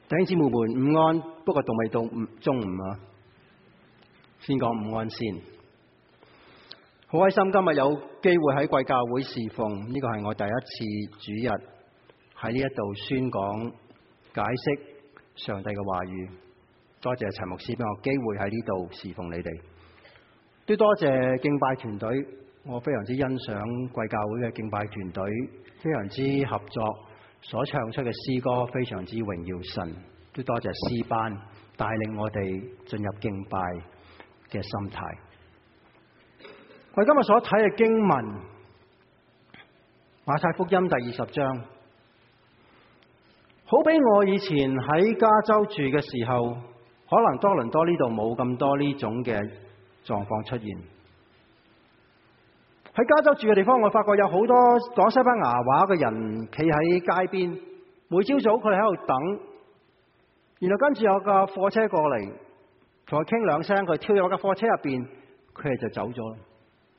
弟兄姊妹們午安，不過仲未到中午啊，先講午安先。好開心今日有機會喺貴教會侍奉，呢個係我第一次主日喺呢一度宣講解釋上帝嘅話語。多謝陳牧師俾我機會喺呢度侍奉你哋，都多謝敬拜團隊，我非常之欣賞貴教會嘅敬拜團隊，非常之合作。所唱出嘅詩歌非常之榮耀神，都多謝詩班帶領我哋進入敬拜嘅心態。我哋今日所睇嘅經文，馬太福音第20章，好比我以前喺加州住嘅時候，可能多倫多呢度冇咁多呢種嘅狀況出現。喺加州住嘅地方，我發覺有好多講西班牙話嘅人企喺街邊，每朝早佢哋喺度等，然後跟住有架貨車過嚟，同佢傾兩聲，佢跳入架貨車入邊，佢哋就走咗啦。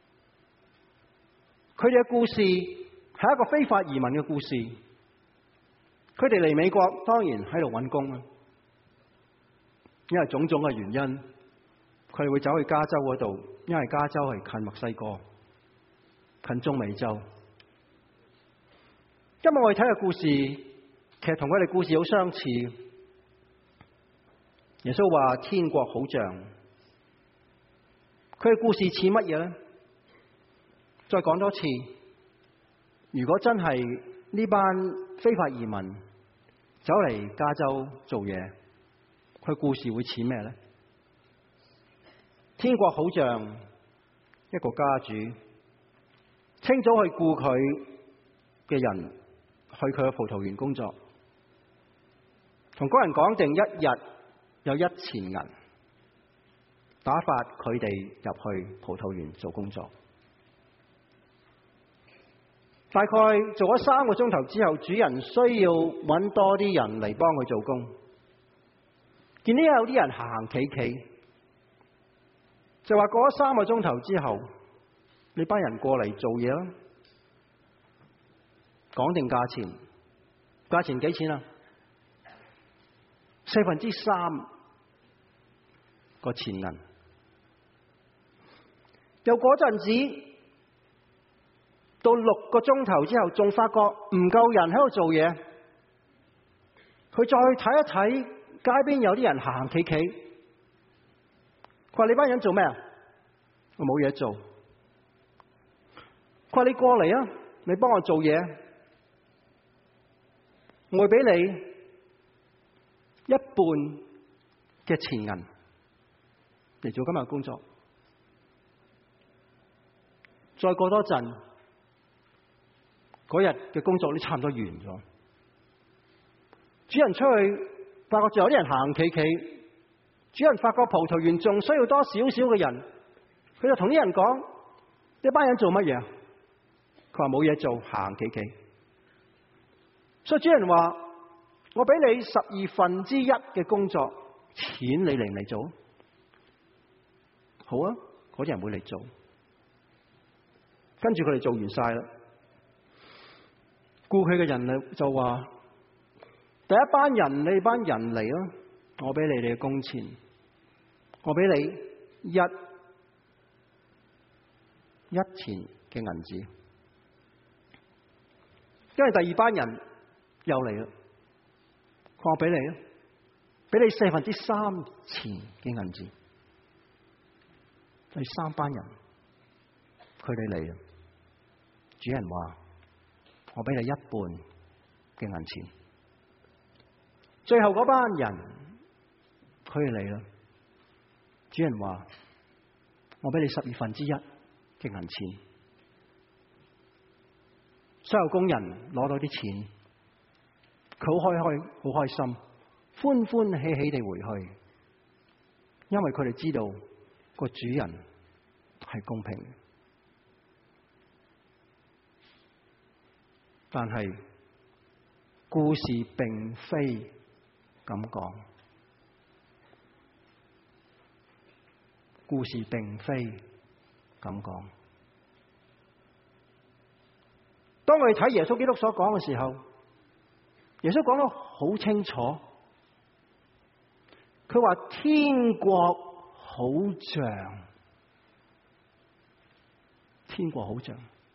佢哋嘅故事係一個非法移民嘅故事，佢哋嚟美國當然喺度揾工啦，因為種種嘅原因，佢哋會走去加州嗰度，因為加州係近墨西哥。近中美洲。今日我哋睇嘅故事，其實同佢哋故事好相似。耶穌話天國好像，佢嘅故事似乜嘢呢？再講多次，如果真係呢班非法移民走嚟加州做嘢，佢故事會似咩呢？天國好像一個家主，清早去僱佢嘅人去佢嘅葡萄園工作，同嗰人講定一日有1錢銀，打發佢哋入去葡萄園做工作。大概做咗3個鐘頭之後，主人需要揾多啲人嚟幫佢做工，見到有啲人行行企企，就話過咗3個鐘頭之後，你班人過嚟做嘢啦，講定價錢，價錢幾錢啊？3/4個錢銀。又嗰陣子到6個鐘頭之後，仲發覺唔夠人喺度做嘢，佢再去睇一睇街邊有啲人行行企企，佢話你班人做咩啊？我冇嘢做。佢話你過嚟啊，你幫我做嘢，我會俾你1半嘅錢銀嚟做今日嘅工作。再過多陣，嗰日嘅工作都差唔多完咗。主人出去發覺仲有啲人行行企企，主人發覺葡萄園仲需要多少少嘅人，佢就同啲人講：呢班人做乜嘢啊？佢話冇嘢做，行行企企。所以主人話：我俾你1/12嘅工作錢，你嚟唔嚟做？好啊，嗰啲人會嚟做。跟住佢哋做完晒啦，僱佢嘅人就話：第一班人，你班人嚟啦，我俾你哋嘅工錢，我俾你1錢嘅銀紙。因為第二班人又嚟啦，我俾你啦，俾你3/4錢嘅銀紙。第3班人，佢哋嚟啦，主人話：我俾你1半嘅銀錢。最後嗰班人，佢哋嚟啦，主人話：我俾你1/12嘅銀錢。所有工人攞到啲錢，佢好開心，歡歡喜喜地回去，因為佢哋知道個主人係公平嘅。但係故事並非咁講，故事並非咁講。當我哋睇耶穌基督所講嘅時候，耶穌講得好清楚， 佢話天國好像，天國好像。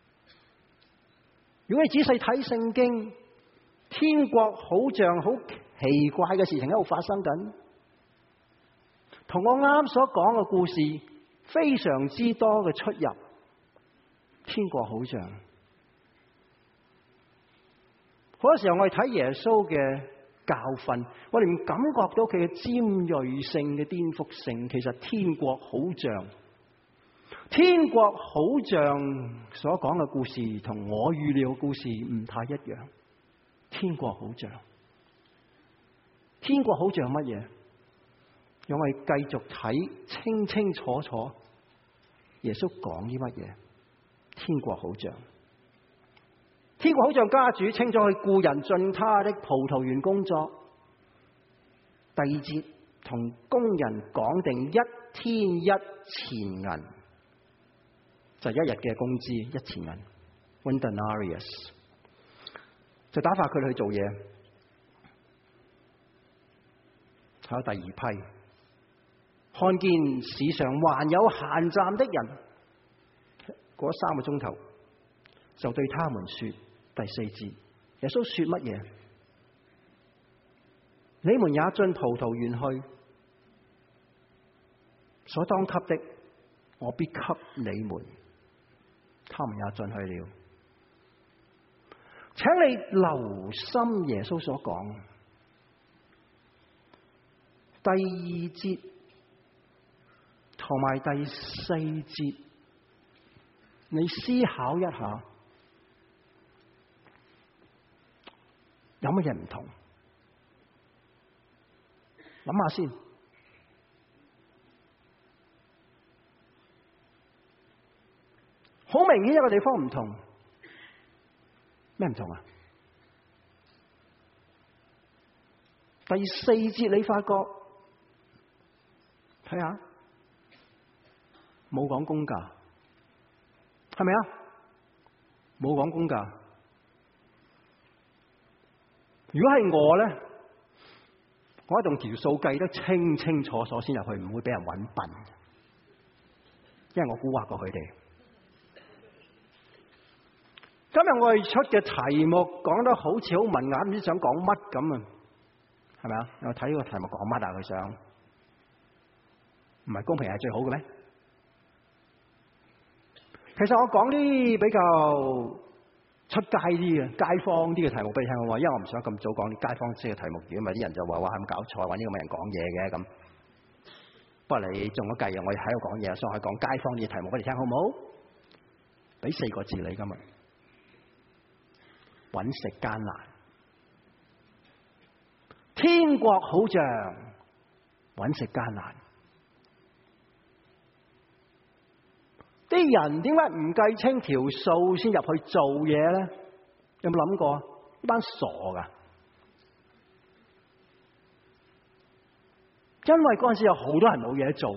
如果你仔細睇聖經，天國好像好奇怪嘅事情喺度發生緊，同我啱所講嘅故事非常之多嘅出入。天國好像，好多時候我哋睇耶穌嘅教訓，我哋唔感覺到佢嘅尖銳性嘅顛覆性。其實天國好像，天國好像所講嘅故事同我預料嘅故事唔太一樣。天國好像，天國好像乜嘢？讓我哋繼續睇清清楚楚耶穌講啲乜嘢。天國好像，天國好像家主稱咗去雇人進他的葡萄園工作。第二節，同工人講定1天1錢銀，就一日嘅工資1錢銀 ，1 denarius， 就打發佢哋去做嘢。還有第二批，看見市上還有閒站的人，過咗3個鐘頭，就對他們說，第4節，耶穌說乜嘢？你們也進葡萄園去，所當給的，我必給你們。他們也進去了。請你留心耶穌所講第2節同埋第4節，你思考一下，有乜嘢唔同？諗下先。好明顯一個地方唔同，咩唔同啊？第4節你發覺，睇下，冇講工價，係咪啊？冇講工價。如果係我咧，我一定條數計得清清楚楚先入去，唔會俾人搵笨，因為我蠱惑過佢哋。今日我哋出嘅題目講得好似好文雅，唔知想講乜咁啊？係咪啊？我睇呢個題目講乜啊？佢想唔係公平係最好嘅咩？其實我講啲比較出街啲嘅、街坊啲嘅題目俾你聽好嘛？因為我唔想咁早講啲街坊式嘅題目，如果唔係啲人就話哇咁搞錯，揾呢個咁嘅人講嘢嘅咁。不過你中咗計啊！我喺度講嘢，所以我係講街坊啲嘅題目俾你聽好唔好？俾4個字你今日。揾食艱難，天國好像揾食艱難。啲人點解唔計清條數先入去做嘢咧？有冇諗過？呢班傻噶！因為嗰陣時有好多人冇嘢做，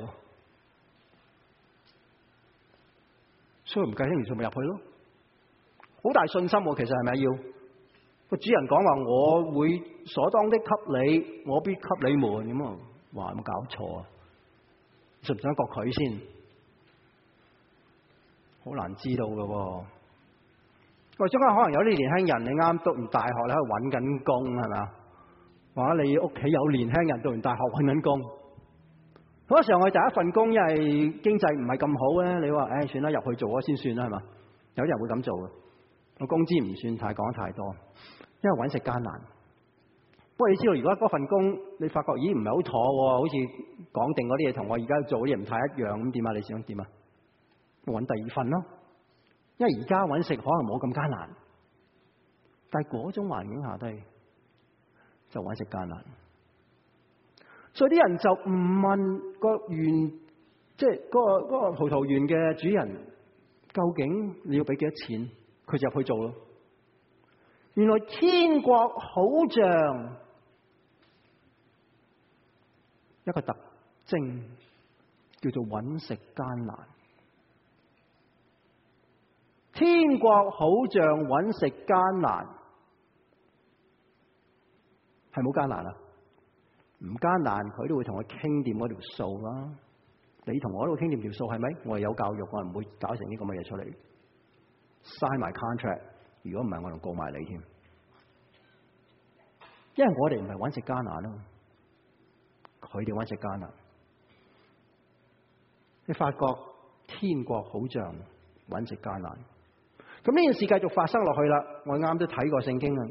所以唔計清條數咪入去咯。好大信心喎，其實係咪要個主人講話我會所當的給你，我必給你們咁啊？話有冇搞錯啊？信唔信得過佢先？好難知道噶喎。喂，中間可能有啲年輕人，你啱讀完大學你喺度揾緊工係咪啊？或者你屋企有年輕人讀完大學揾緊工，好多時候我哋第一份工因為經濟唔係咁好咧，你話算啦，入去做咗先算啦係嘛？有啲人會咁做嘅。我工資唔算太講太多，因為揾食艱難。不過你知道，如果嗰份工你發覺咦唔係好妥喎，好似講定嗰啲嘢同我而家做嘅嘢唔太一樣，咁點啊？你想點啊？揾第二份咯，因為而家揾食可能冇咁艱難，但係嗰種環境下低就揾食艱難。所以啲人就唔問個園，即係嗰個葡萄園嘅主人，究竟你要俾幾多錢？佢就入去做咯。原來天國好像一個特徵，叫做揾食艱難。天國好像揾食艱難，係冇艱難啊？ 唔艱難，佢都會同我傾掂嗰條數啦。你同我都會傾掂條數係咪？我係有教育，我係唔會搞成啲咁嘅嘢出嚟。sign 埋 contract， 如果唔係我仲告埋你添。因為我哋唔係揾食艱難啊，佢哋揾食艱難。你發覺天國好像揾食艱難。咁呢件事繼續發生落去啦。我啱都睇過聖經啦，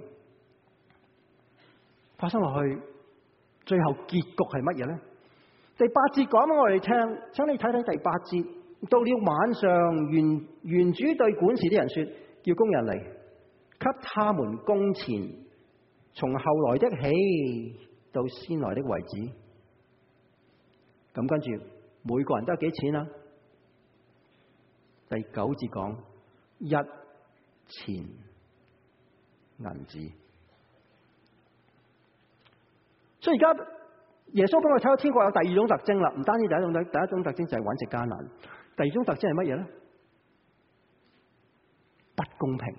發生落去，最後結局係乜嘢咧？第8節講俾我哋聽，請你睇睇第8節。到了晚上，園主對管事啲人說：叫工人嚟，給他們工錢，從後來的起到先來的為止。咁跟住每個人都有幾錢啊？第9節講1錢銀子。所以而家耶穌幫我睇到天國有第2種特徵啦，唔單止第一種特徵就係揾食艱難，第2種特徵係乜嘢咧？不公平。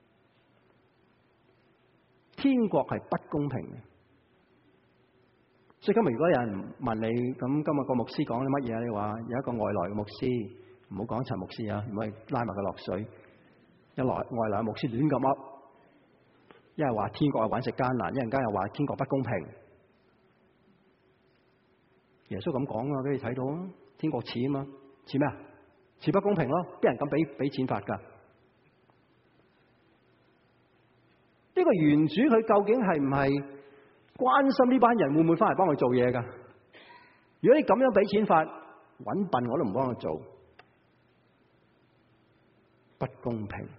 天國係不公平嘅。所以今日如果有人問你，咁今日個牧師講啲乜嘢？你話有一個外來嘅牧師，唔好講陳牧師啊，唔可以拉埋佢落水。外來嘅牧師亂咁噏，一係話天國係揾食艱難，一陣間又話天國不公平。耶穌咁講啊，俾你睇到啊，天國似啊嘛，似咩啊？似不公平咯，邊人咁俾錢法噶？呢個園主佢究竟係唔係關心呢班人會唔會翻嚟幫佢做嘢噶？如果你咁樣俾錢法，搵笨我都唔幫佢做，不公平。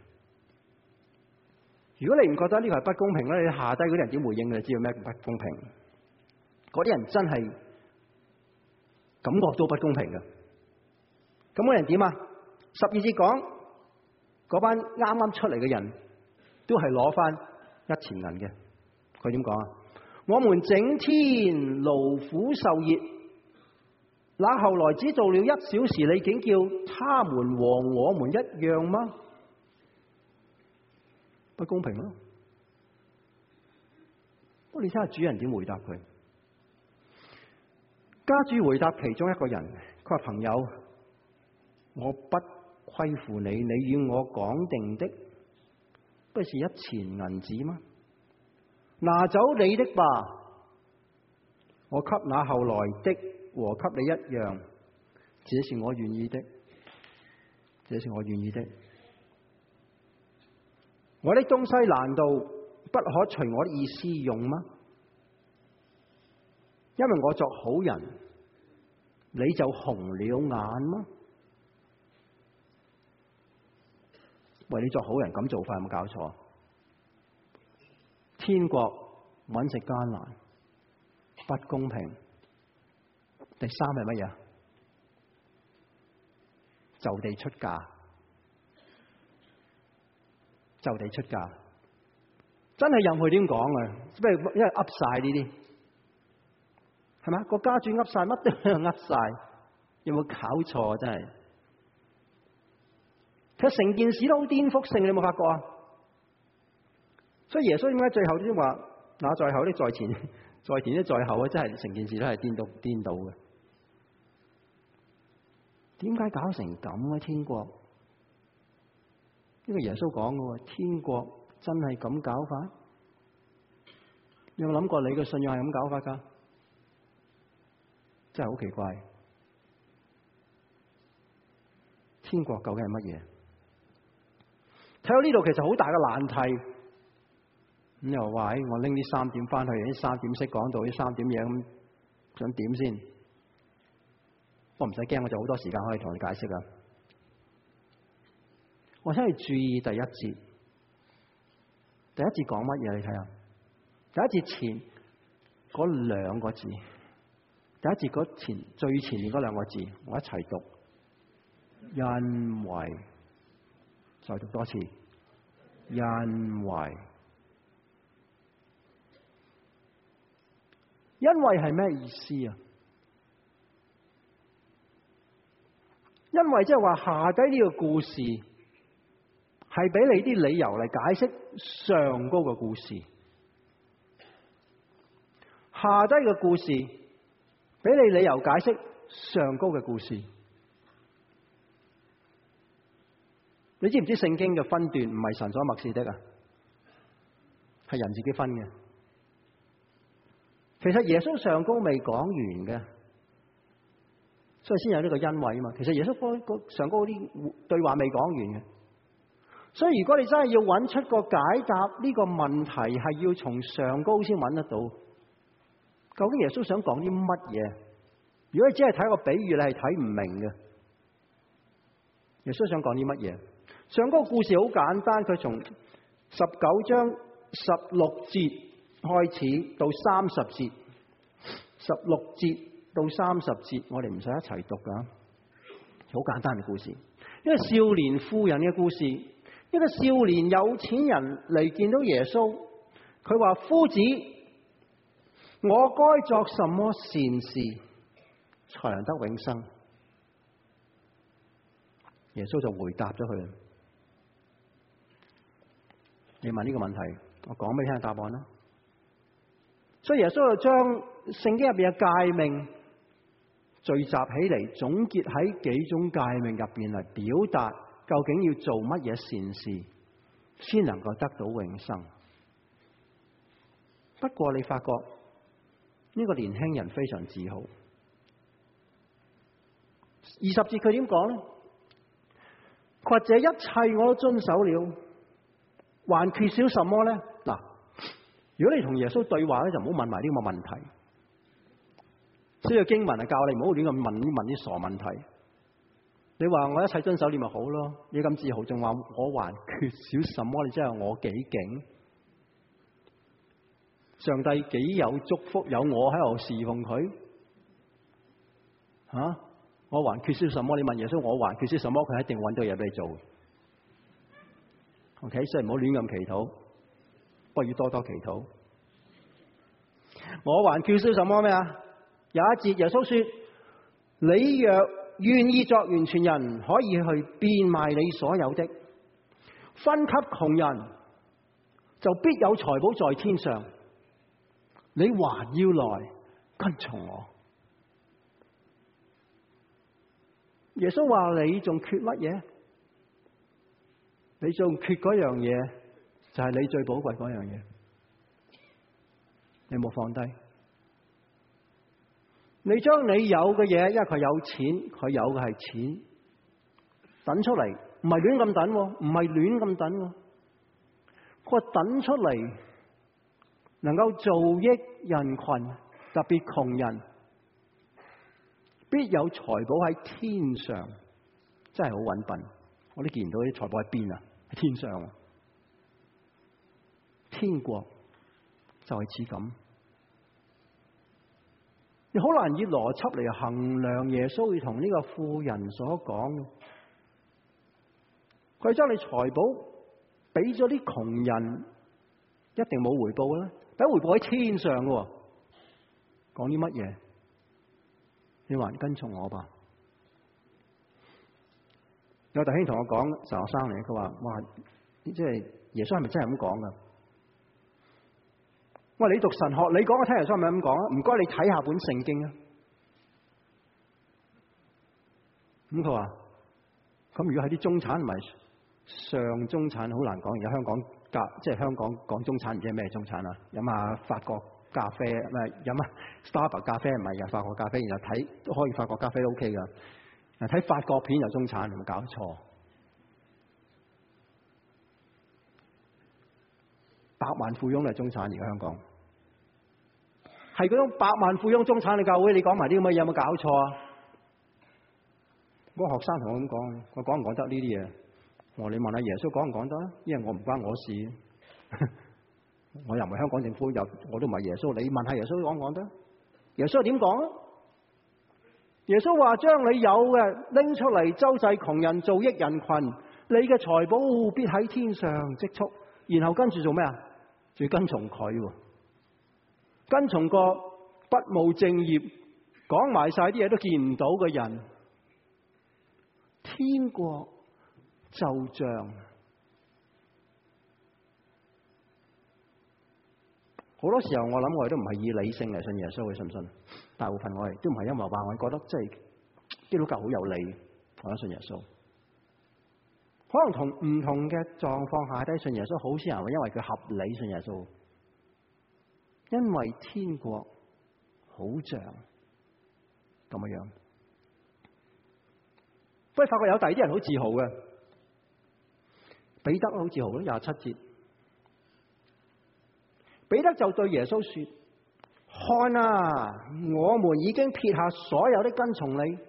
如果你唔覺得呢個係不公平咧，你下低嗰啲人點回應？你就知道咩叫不公平？嗰啲人真係感覺到不公平嘅。咁嗰人點啊？12節講嗰班啱啱出嚟嘅人都係攞翻1錢銀嘅。佢點講啊？我們整天勞苦受熱，那後來只做了1小時，你竟叫他們和我們一樣嗎？不公平咯！我哋睇下主人點回答佢。家主回答其中一個人，佢話：朋友，我不虧負你，你與我講定的不是1錢銀子嗎？拿走你的吧，我給那後來的和給你一樣，這是我願意的，這是我願意的。我的東西難道不可隨我的意思用嗎？因為我作好人，你就紅了眼嗎？為你作好人咁做法有冇搞錯？天國揾食艱難，不公平。第3係乜嘢？就地出價，就地出價，真係任佢點講啊！不如因為噏晒呢啲，係咪？個家主噏晒，乜都噏晒，有冇搞錯啊？真係，其實成件事都好顛覆性，你有冇發覺啊？所以耶穌點解最後先話那在後的在前，在前的在後啊？真係成件事都係顛倒嘅。點解搞成咁啊？天國呢個耶穌講嘅喎，天國真係咁搞法？有冇諗過你嘅信仰係咁搞法噶？真係好奇怪。天國究竟係乜嘢？睇到呢度其實好大嘅難題。咁又話我拎啲3點翻去，啲3點式講到啲3點嘢，咁想點先？我唔使驚，我就好多時間可以同你解釋啊！我想你注意第1節。第1節講乜嘢？你睇下。第1節前嗰2個字，第1節嗰最前面嗰2個字，我一齊讀。因為，再讀多次。因為係咩意思啊？因為即係話下低呢個故事係俾你啲理由嚟解釋上高個故事。 下低嘅故事，俾你理由解釋上高嘅故事。你知唔知聖經嘅分段唔係神所默示的啊？係人自己分嘅。其實耶穌上高未講完嘅，所以先有呢個恩惠啊嘛。其實耶穌上高啲對話未講完嘅，所以如果你真係要揾出個解答呢個問題，係要從上高先揾得到。究竟耶穌想講啲乜嘢？如果你只係睇個比喻，你係睇唔明嘅。耶穌想講啲乜嘢？上高個故事好簡單，佢從19章16節開始到30節，16節到30節，我哋唔使一齊讀噶，好簡單嘅故事。一個少年富人嘅故事，一個少年有錢人嚟見到耶穌，佢話：夫子，我該作什麼善事才能得永生？耶穌就回答咗佢。你問呢個問題，我講俾你聽答案啦。所以耶穌就將聖經入邊嘅誡命聚集起嚟，總結喺幾種誡命入邊嚟表達究竟要做乜嘢善事先能夠得到永生。不過你發覺呢個年輕人非常自豪。20節佢點講咧？佢話：這一切我都遵守了，還缺少什麼咧？嗱，如果你同耶穌對話咧，就唔好問埋呢個問題。所以經文係教你唔好亂咁問啲傻問題。你話我一切遵守你咪好咯？你咁自豪，仲話我還缺少什麼？你真係我幾勁？上帝幾有祝福，有我喺度侍奉佢吓？我還缺少什麼？你問耶穌，我還缺少什麼？佢一定揾到嘢俾你做。OK， 所以唔好亂咁祈禱，不過要多多祈禱。我還缺少什麼咩啊？有一節耶穌說：你若願意作完全人，可以去變賣你所有的，分給窮人，就必有財寶在天上。你還要來跟從我。耶穌話：你仲缺乜嘢？你仲缺嗰樣嘢，就係你最寶貴嗰樣嘢。你冇放低。你將你有嘅嘢，因為佢有錢，佢有嘅係錢，等出嚟，唔係亂咁等，唔係亂咁等。佢話等出嚟，能夠造益人群，特別窮人，必有財寶喺天上。真係好穩笨，我都見唔到啲財寶喺邊啊！喺天上啊！天國就係似咁。你好難以邏輯嚟衡量耶穌要同呢個富人所講。佢將你財寶俾咗啲窮人，一定冇回報啦。俾回報喺天上嘅，講啲乜嘢？你還跟從我吧。有弟兄同我講，神學生嚟，佢話：哇，即係耶穌係咪真係咁講噶？我話你讀神學，你講我聽耶穌係咪咁講啊？唔該，你睇下本聖經啊。咁佢話：咁如果係啲中產唔係上中產，好難講。而家香港即係香港講中產，唔知係咩中產啊？飲下法國咖啡，唔係飲下 Starbucks 咖啡，唔係嘅法國咖啡，然後睇都可以法國咖啡都 OK 噶。睇法國片有中產，有冇搞錯？百萬富翁係中產，而家香港係嗰種百萬富翁中產嘅教會，你講埋啲咁嘅嘢有冇搞錯啊？嗰個學生同我咁講，我講唔講得呢啲嘢？我話你問下耶穌講唔講得？因為我唔關我事，我又唔係香港政府，我都唔係耶穌。你問下耶穌講唔講得？耶穌點講啊？耶穌話：將你有嘅拎出嚟周濟窮人，造益人群，你嘅財寶必喺天上積蓄。然後跟住做咩啊？仲要跟從佢，跟從個不務正業、講埋晒啲嘢都見唔到嘅人，天國就像好多時候我諗我哋都唔係以理性嚟信耶穌嘅，信唔信？大部分我哋都唔係因為話我哋覺得即係基督教好有理，我想信耶穌。可能同唔同嘅狀況下低信耶穌，好少人會因為佢合理信耶穌，因為天國好像咁樣。不過發覺有第二啲人好自豪嘅，彼得好自豪咯，27節，彼得就對耶穌說：看啊，我們已經撇下所有的跟從你，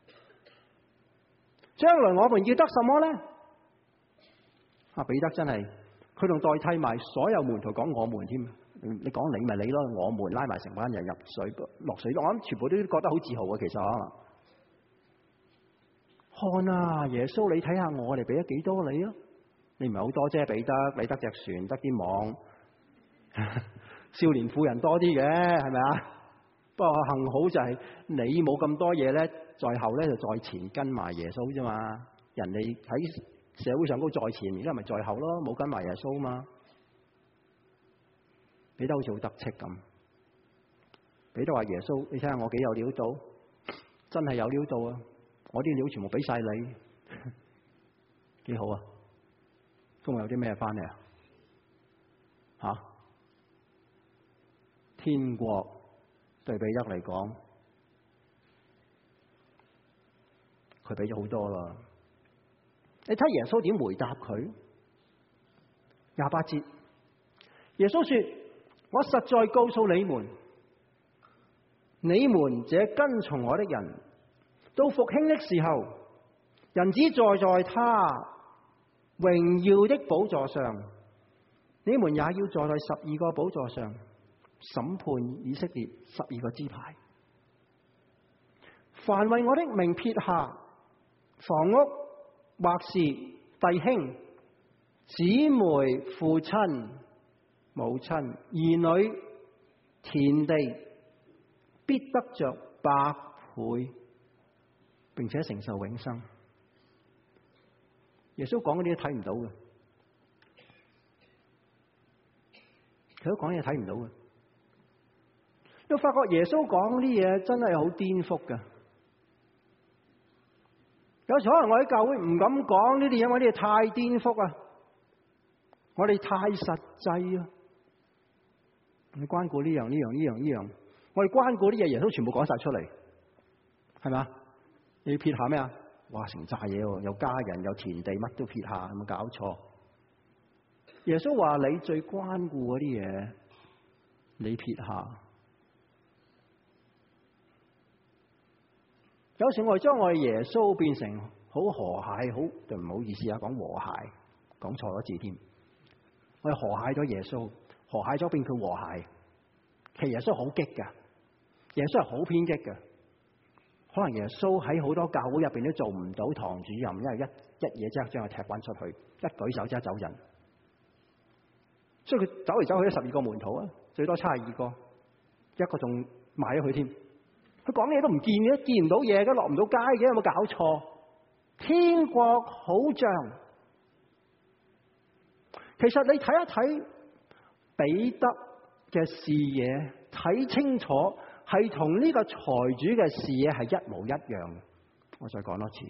將來我們要得什麼呢？彼得真係，佢仲代替埋所有門徒講我們添。你講你咪你咯，我們拉埋成班人入水落水，我諗全部都覺得好自豪啊。其實看啊，耶穌你睇下我哋俾咗幾多你啊？你唔係好多啫，彼得，你得隻船，得啲網，少年婦人多啲嘅，係咪啊？不過幸好就係你冇咁多嘢咧，在後咧就在前跟埋耶穌啫嘛。人哋喺社會上高在前，而家咪在後咯，冇跟埋耶穌嘛。彼得好似好得戚咁。彼得話耶穌，你睇下我幾有料到，真係有料到啊！我啲料全部俾晒你，幾好啊！今日有啲咩翻嚟啊？天國對彼得嚟講，佢俾咗好多啦。你睇耶穌點回答佢？28節，耶穌說：我實在告訴你們，你們這跟從我的人，到復興的時候，人子坐在他榮耀的寶座上，你們也要坐在12個寶座上，審判以色列12個支派。凡為我的名撇下房屋，或是弟兄、姊妹、父親、母親、兒女、田地，必得着100倍，並且承受永生。耶穌講嗰啲都睇唔到嘅，佢都講嘢睇唔到嘅。你發覺耶穌講啲嘢真係好顛覆嘅。有時可能我喺教會唔敢講呢啲嘢，因為呢啲太顛覆啊！我哋太實際啊！你關顧呢樣，我哋關顧啲嘢，耶穌全部講晒出嚟，係咪？你要撇下咩啊？哇！成扎嘢喎，有家人，有田地，乜都撇下，有冇搞錯？耶穌話：你最關顧嗰啲嘢，你撇下。有時我哋將我哋耶穌變成好和諧，好就唔好意思啊，講和諧，講錯咗字添。我哋和諧咗耶穌，和諧咗變佢和諧。其實耶穌好激㗎，耶穌係好偏激㗎。可能耶穌喺好多教會入邊都做唔到堂主任，因為一嘢即刻將佢踢翻出去，一舉手即刻走人。所以佢走嚟走去都12個門徒啊，最多72個，一個仲賣咗佢添。佢講嘢都唔見嘅，見唔到嘢嘅，落唔到街嘅，有冇搞錯？天國好像，其實你睇一睇彼得嘅視野，睇清楚係同呢個財主嘅視野係一模一樣嘅。我再講多次，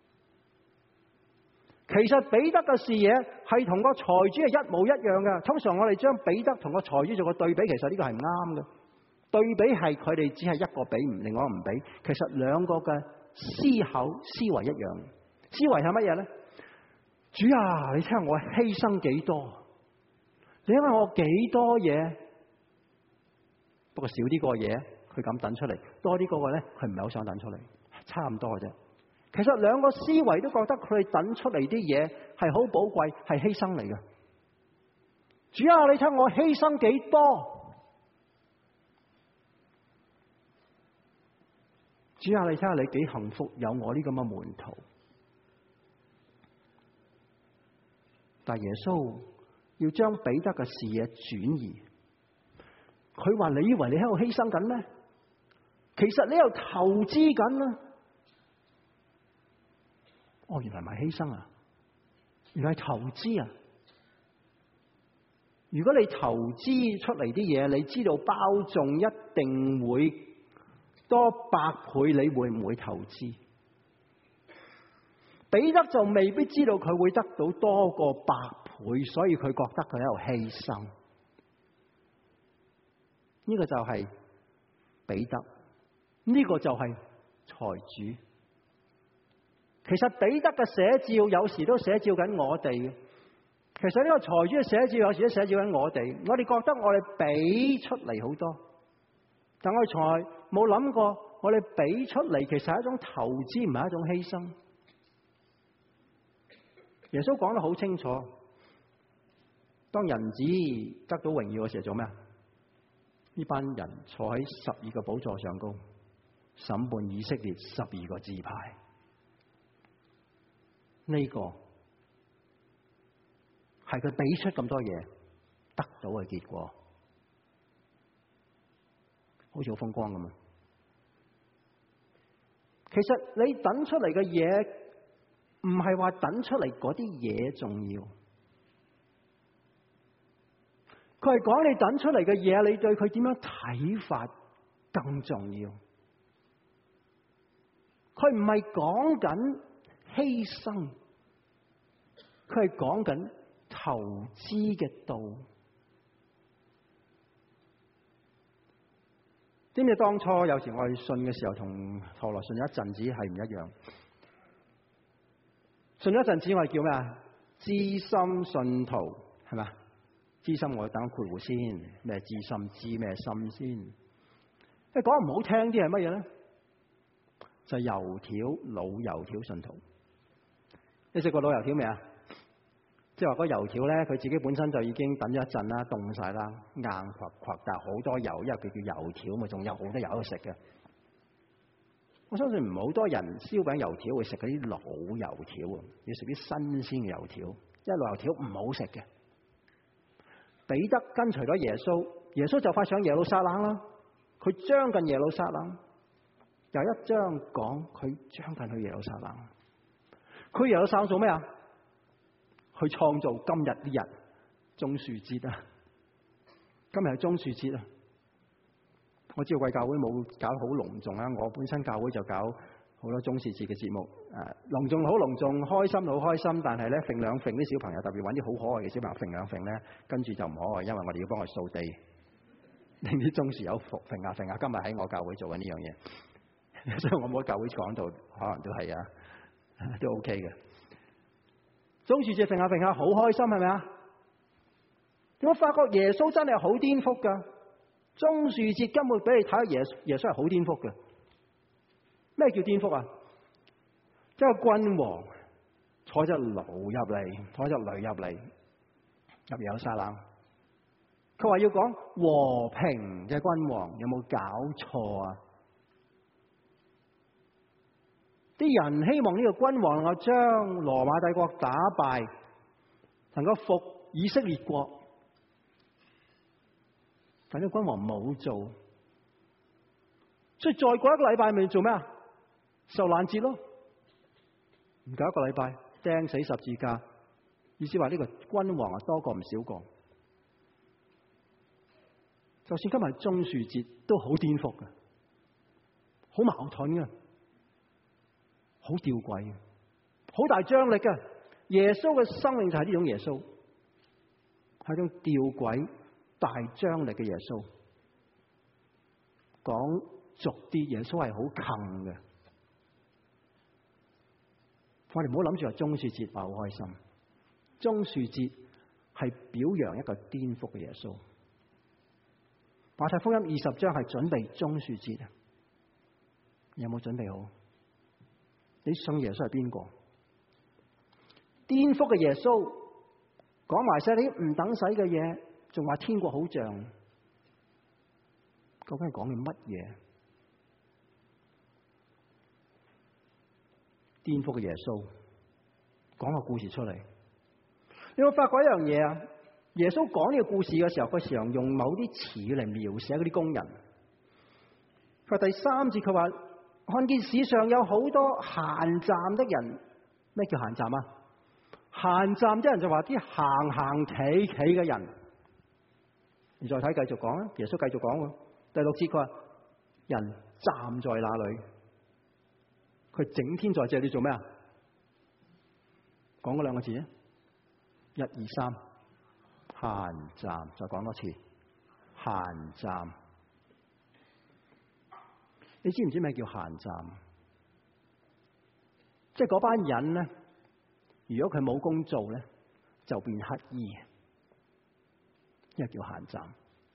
其實彼得嘅視野係同個財主係一模一樣嘅。通常我哋將彼得同個財主做個對比，其實呢個係唔啱嘅。對比係佢哋只係一個比，另外一個唔比。其實兩個嘅思考思維一樣。思維係乜嘢咧？主啊，你睇下我犧牲幾多？你因為我幾多嘢？不過少啲個嘢，佢咁等出嚟；多啲嗰個咧，佢唔係好想等出嚟，差唔多嘅啫。其實兩個思維都覺得佢哋等出嚟啲嘢係好寶貴，係犧牲嚟嘅。主啊，你睇下我犧牲幾多？主啊，你睇下你幾幸福，有我呢咁嘅門徒。但耶穌要將彼得嘅視野轉移，佢話：你以為你喺度犧牲緊咩？其實你又投資緊啊！哦，原來唔係犧牲啊，原來係投資啊！ 如果你投資出嚟啲嘢，你知道包種一定會多100倍，你會唔會投資？彼得就未必知道佢會得到多過100倍，所以佢覺得佢喺度犧牲。呢個就係彼得，呢個就係財主。其實彼得嘅寫照有時都寫照緊我哋嘅。其實呢個財主嘅寫照有時都寫照緊我哋。我哋覺得我哋俾出嚟好多，但我哋從來冇諗過，我哋俾出嚟其實係一種投資，唔係一種犧牲。耶穌講得好清楚，當人子得到榮耀嘅時候做咩啊？呢班人坐喺12個寶座上高，審判以色列12個支派。呢個係佢俾出咁多嘢得到嘅結果，好似好風光咁啊！其實你等出嚟嘅嘢，唔係話等出嚟嗰啲嘢重要，佢係講你等出嚟嘅嘢，你對佢點樣睇法更重要。佢唔係講緊犧牲，佢係講緊投資嘅道。知唔知當初有時我哋信嘅時候，同後來信咗一陣子係唔一樣。信咗一陣子我哋叫咩啊？資深信徒係咪？資深我等括弧先，咩資深知咩深先？你講唔好聽啲係乜嘢咧？就係油條，老油條信徒。你食過老油條未啊？即係話嗰油條咧，佢自己本身就已經等咗一陣啦，凍晒啦，硬掘掘，但係好多油，因為佢叫油條嘛，仲有好多油喺度食嘅。我相信唔係好多人燒餅油條會食嗰啲老油條啊，要食啲新鮮嘅油條，因為老油條唔好食嘅。彼得跟隨咗耶穌，耶穌就快上耶路撒冷啦。佢將近耶路撒冷，有一章講佢將近去耶路撒冷。佢耶路撒冷做咩啊？去創造今日呢日棕樹節啊！今日係棕樹節啊！我知道貴教會冇搞好隆重啊，我本身教會就搞好多棕樹節嘅節目，隆重好隆重，開心好開心，但係咧揈兩揈啲小朋友，特別揾啲好可愛嘅小朋友揈兩揈咧，跟住就唔可愛，因為我哋要幫佢掃地，令啲棕樹有揈下揈下。今日喺我教會做緊呢樣嘢，所以我冇喺教會講到，可能都係啊，都 OK 嘅。棕樹節揈下揈下，好開心係咪啊？我發覺耶穌真係好顛覆噶，棕樹節根本俾你睇下耶穌係好顛覆嘅。咩叫顛覆啊？即係個君王坐隻驢入嚟，坐隻驢入嚟入耶路撒冷，佢話要講和平嘅君王，有冇搞錯啊？啲人希望呢個君王能夠將羅馬帝國打敗，能夠復以色列國，但呢個君王冇做，所以再過一個禮拜咪做咩啊？受難節咯，唔夠一個禮拜釘死十字架，意思話呢個君王啊多過唔少個。就算今日棕樹節都好顛覆嘅，好矛盾嘅。好吊詭嘅，好大張力嘅。耶穌嘅生命就係呢種耶穌，係一種吊詭大張力嘅耶穌。講俗啲，耶穌係好近嘅。我哋唔好諗住話棕樹節話好開心，棕樹節係表揚一個顛覆嘅耶穌。馬太福音20章係準備棕樹節啊，你有冇準備好？你信耶穌係邊個？顛覆嘅耶穌，講埋晒啲唔等使嘅嘢，仲話天國好像，究竟係講緊乜嘢？顛覆嘅耶穌，講個故事出嚟。你有冇發覺一樣嘢啊？耶穌講呢個故事嘅時候，佢常用某啲詞嚟描寫嗰啲工人。佢第3節佢話，看見市上有好多閒站的人。咩叫閒站啊？閒站啲人就話啲行行企企嘅人， 你再睇繼續講啦，耶穌繼續講喎。第6節佢話：人站在那裏，佢整天在這裏做咩啊？講嗰2個字啊，1、2、3，閒站。再講多次，閒站。你知唔知咩叫閒站？即係嗰班人咧，如果佢冇工做咧，就變乞衣，因為叫閒站。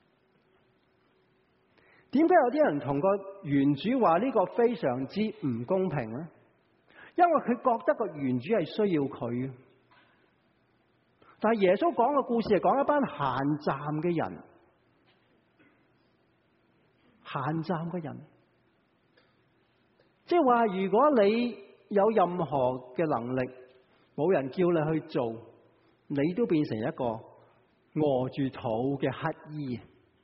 點解有啲人同個園主話呢個非常之唔公平咧？因為佢覺得個園主係需要佢，但係耶穌講嘅故事係講一班閒站嘅人，閒站嘅人，即係話如果你有任何嘅能力，冇人叫你去做，你都變成一個餓住肚嘅乞衣。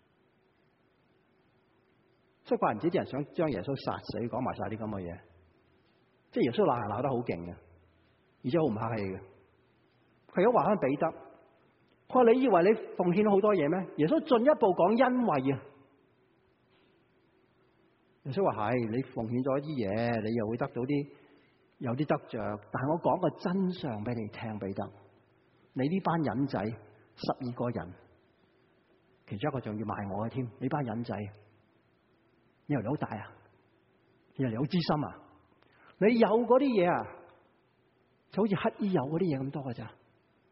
所以怪唔知啲人想將耶穌殺死，講埋晒啲咁嘅嘢。即係耶穌鬧人鬧得好勁嘅，而且好唔客氣嘅。佢而家話翻彼得，佢話你以為你奉獻咗好多嘢咩？耶穌進一步講恩惠啊。耶穌話係，你奉獻咗啲嘢，你又會得到有啲得着。但係我講個真相俾你聽，彼得，你呢班引仔12個人，其中一個仲要賣我嘅添。你班引仔，你以為你好大啊？你以為你好知心啊？你有嗰啲嘢啊，就好似乞衣有嗰啲嘢咁多㗎咋？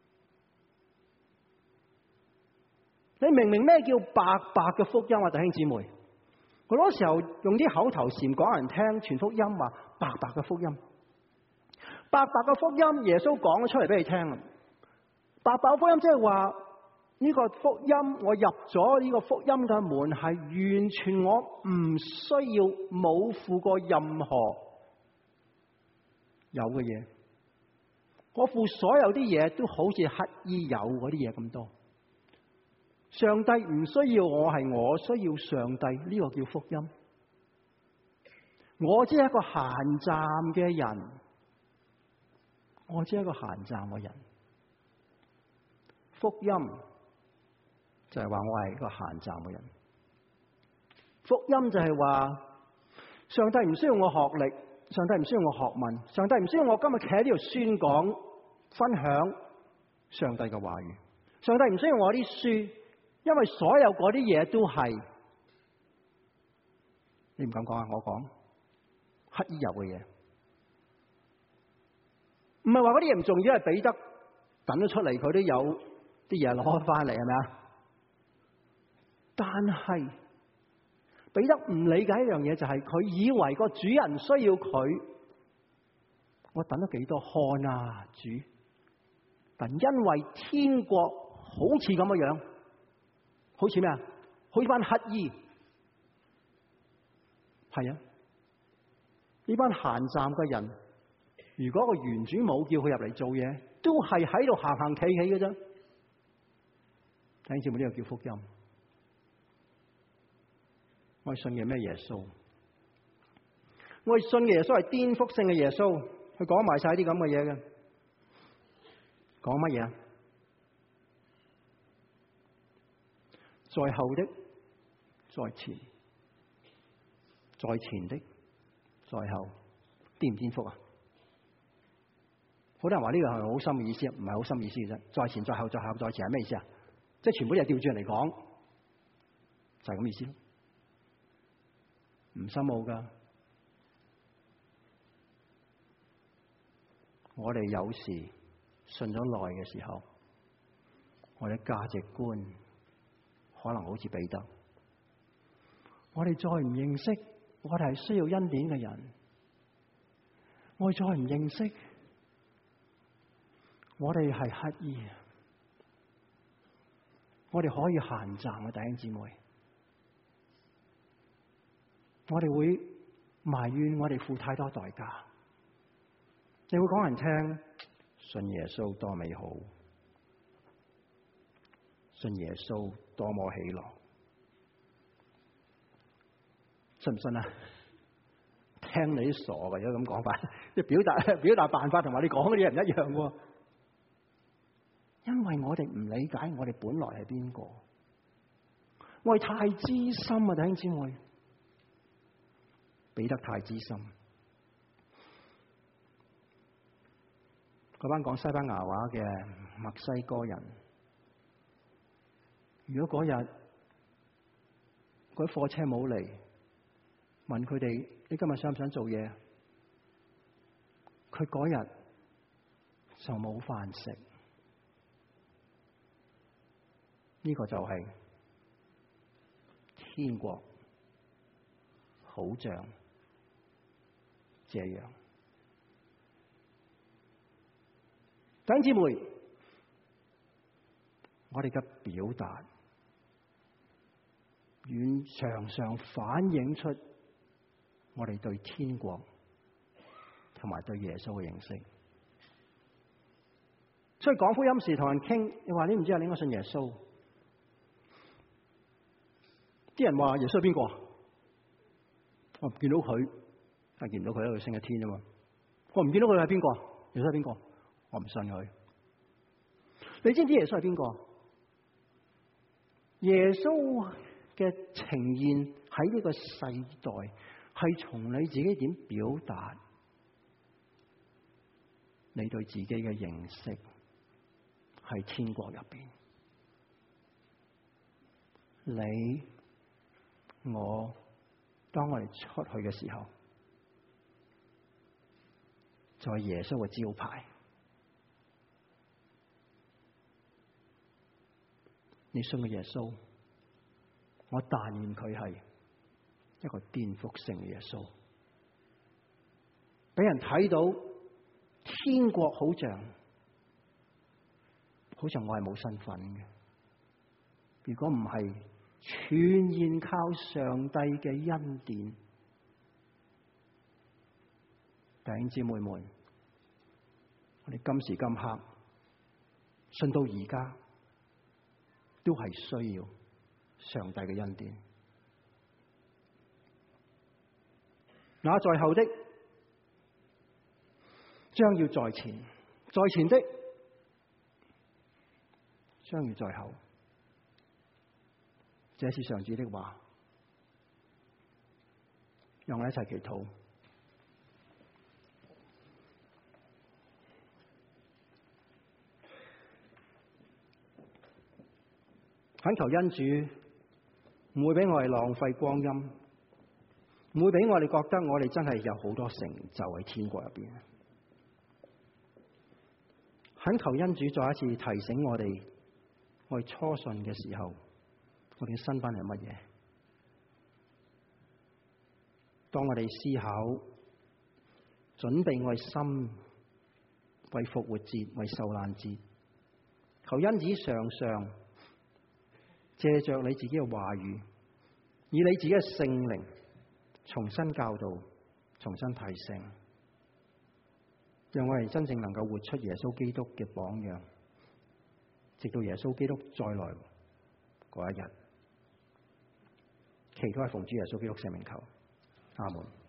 你明明咩叫白白嘅福音啊，弟兄姊妹？好多時候用啲口頭禪講人聽，傳福音話白白嘅福音，白白嘅福音，耶穌講咗出嚟俾你聽。白白福音即係話呢個福音，我入咗呢個福音嘅門，係完全我唔需要冇付過任何有嘅嘢，我付所有啲嘢都好似乞衣有嗰啲嘢咁多。上帝唔需要我，係我需要上帝，呢個叫福音。我只係一個閒站嘅人，我只係一個閒站嘅人。福音就係話我係一個閒站嘅人。福音就係話上帝唔需要我學歷，上帝唔需要我學問，上帝唔需要我今日企喺呢度宣講分享上帝嘅話語，上帝唔需要我啲書，因為所有嗰啲嘢都係你唔敢講啊，我講乞衣有嘅嘢，唔係話嗰啲嘢唔重要，係彼得等咗出嚟，佢都有啲嘢攞翻嚟，係咪啊？但係彼得唔理解一樣嘢，就係佢以為個主人需要佢。我等咗幾多看啊主，但因為天國好似咁嘅樣，好似咩啊？好似班乞衣，係啊！呢班閒站嘅人，如果個園主冇叫佢入嚟做嘢，都係喺度行行企企嘅啫。弟兄姊妹，呢個叫福音。我哋信嘅咩耶穌？我哋信嘅耶穌係顛覆性嘅耶穌，佢講埋晒啲咁嘅嘢嘅。講乜嘢啊？在後的，在前；在前的，在後。顛唔顛覆啊？好多人話呢個係好深嘅意思，唔係好深意思嘅啫。在前、在後、在後、在前係咩意思啊？即係全部嘢調轉嚟講，就係咁意思咯。唔深奧噶。我哋有時信咗耐嘅時候，我哋價值觀可能好似彼得。我哋再唔認識，我哋係需要恩典嘅人。我哋再唔認識，我哋係乞衣。我哋可以閒站嘅弟兄姊妹，我哋會埋怨我哋付太多代價。你會講人聽，信耶穌多美好，信耶穌多麼喜樂，信唔信啊？聽你傻嘅，如果咁講法，即係表達辦法同埋你講嗰啲嘢唔一樣喎。因為我哋唔理解我哋本來係邊個， 愛太知深啊，弟兄姊妹，彼得太知深。嗰班講西班牙話嘅墨西哥人，如果嗰日嗰啲貨車冇嚟，問佢哋你今日想唔想做嘢？佢嗰日就冇飯食。呢個就係天國好像這樣。弟兄姊妹，我哋嘅表達常常反映出我哋對天國同埋對耶穌嘅認識。所以講福音時同人傾，你話你唔知啊，你應該信耶穌。啲人話耶穌係邊個？我唔見到佢，係見唔到佢喺度升嘅天啊嘛。我唔見到佢係邊個？耶穌係邊個？我唔信佢。你知唔知耶穌係邊個？耶穌嘅呈現喺呢個世代，係從你自己點表達你對自己嘅認識，喺天國入邊。你我當我哋出去嘅時候，就係耶穌嘅招牌。你信嘅耶穌，我但願佢係一個顛覆性嘅耶穌，俾人睇到天國好像我係冇身份嘅。如果唔係全然靠上帝嘅恩典，弟兄姊妹們，我哋今時今刻信到而家，都係需要上帝嘅恩典。那在後的將要在前，在前的將要在後。這是上主的話，讓我一齊祈禱。懇求恩主唔會俾我哋浪費光陰，唔會俾我哋覺得我哋真係有好多成就喺天國入邊。懇求恩主再一次提醒我哋初信嘅時候，我哋嘅身份係乜嘢？當我哋思考、準備我哋心為復活節、為受難節，求恩主常常借着你自己嘅話語，以你自己嘅聖靈重新教導、重新提醒，讓我哋真正能夠活出耶穌基督嘅榜樣，直到耶穌基督再來嗰一日。祈禱係奉主耶穌基督聖名求，阿門。